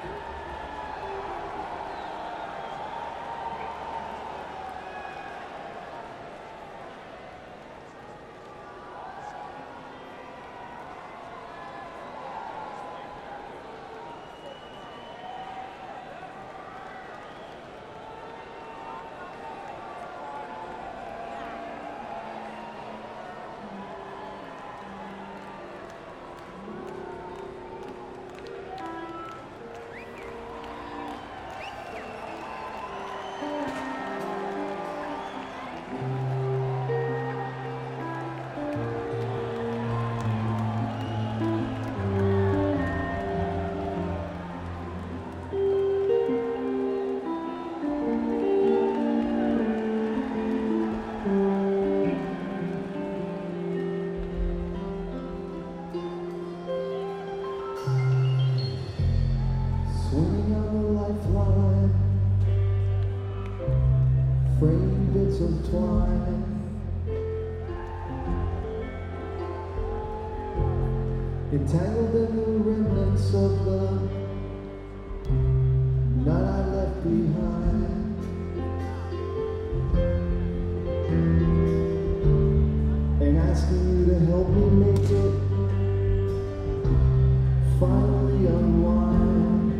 Swinging on the lifeline, fraying bits of twine, entangled in the remnants of the night I left behind. And asking you to help me make it finally unwind.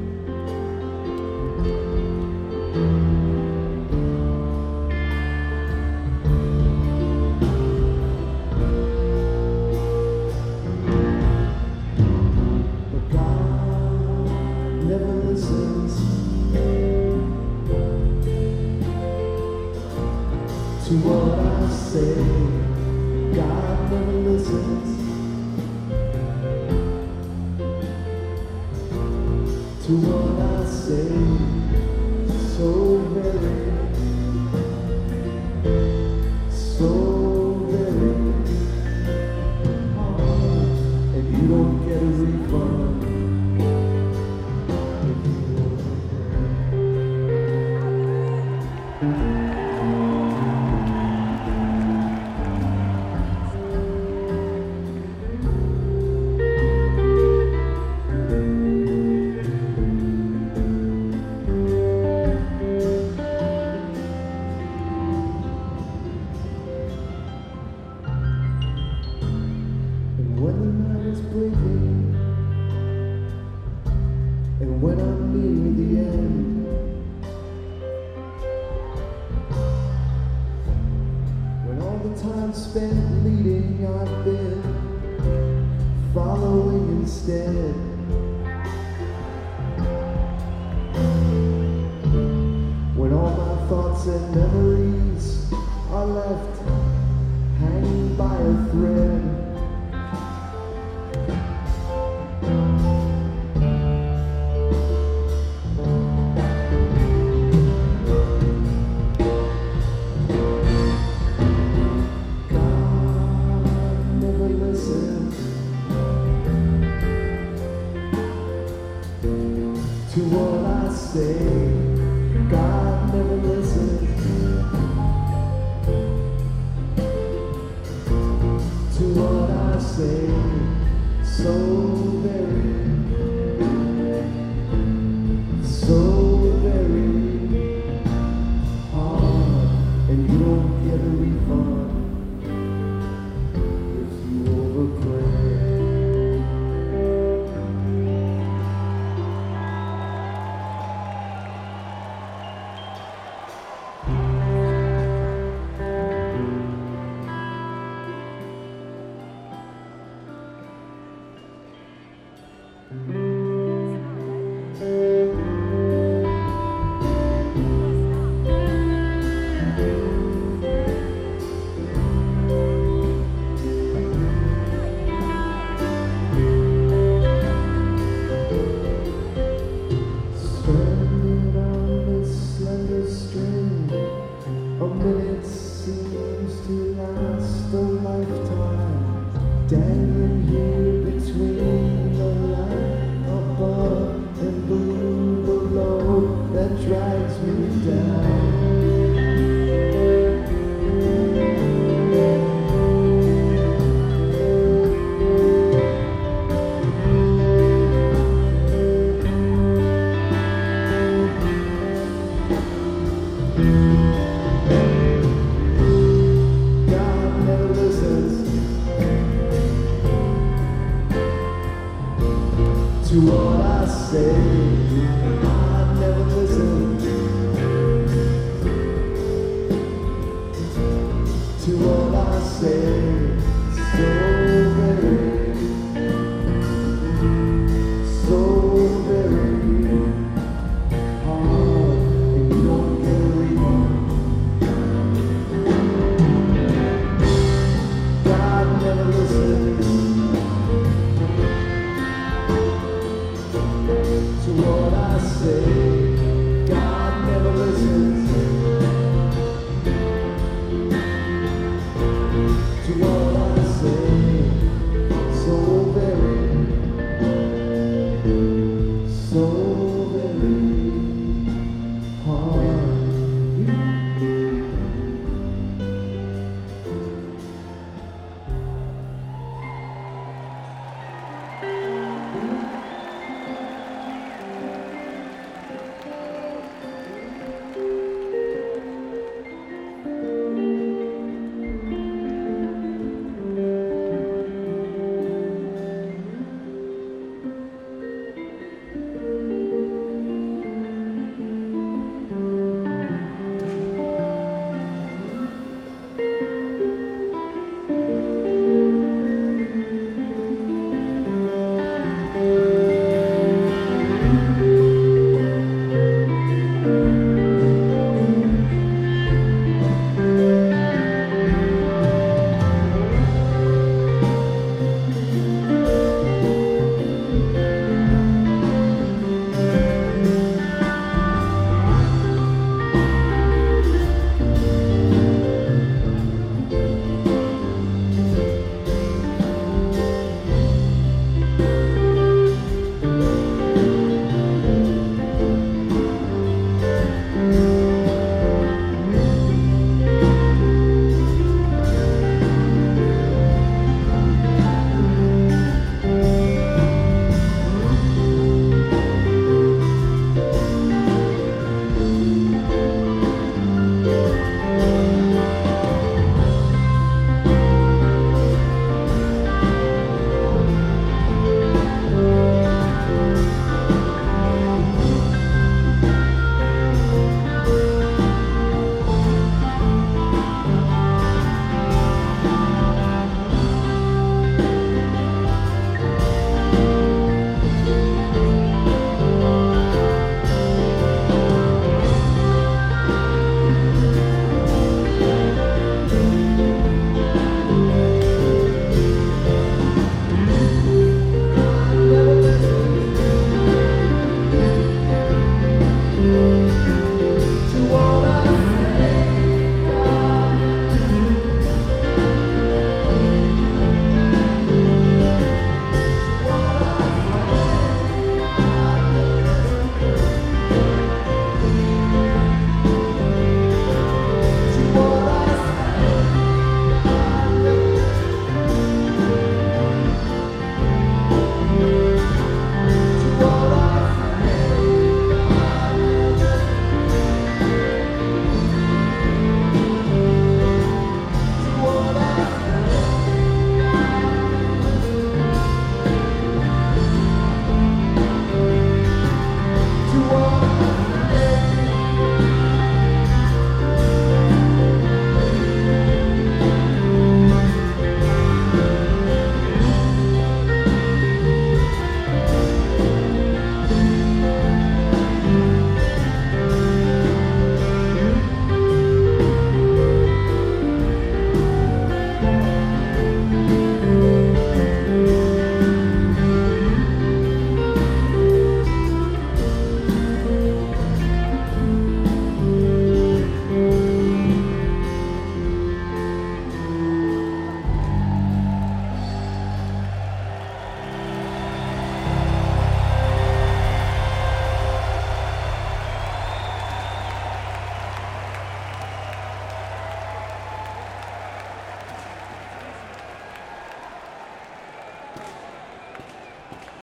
To what I say, God never listens. To what I say, so very hard, and you don't get a refund. And when I'm near the end, when all the time spent bleeding I've been following instead, when all my thoughts and memories are left hanging by a thread, to what I say, God never listens. To what I say, so very hard, and you don't get a refund if you overpray. A minute seems to last a lifetime, dangling here between the light to what I say. I never listen to what I say. So very hard, and you don't get a read. God never listens to what I say. God never listens to what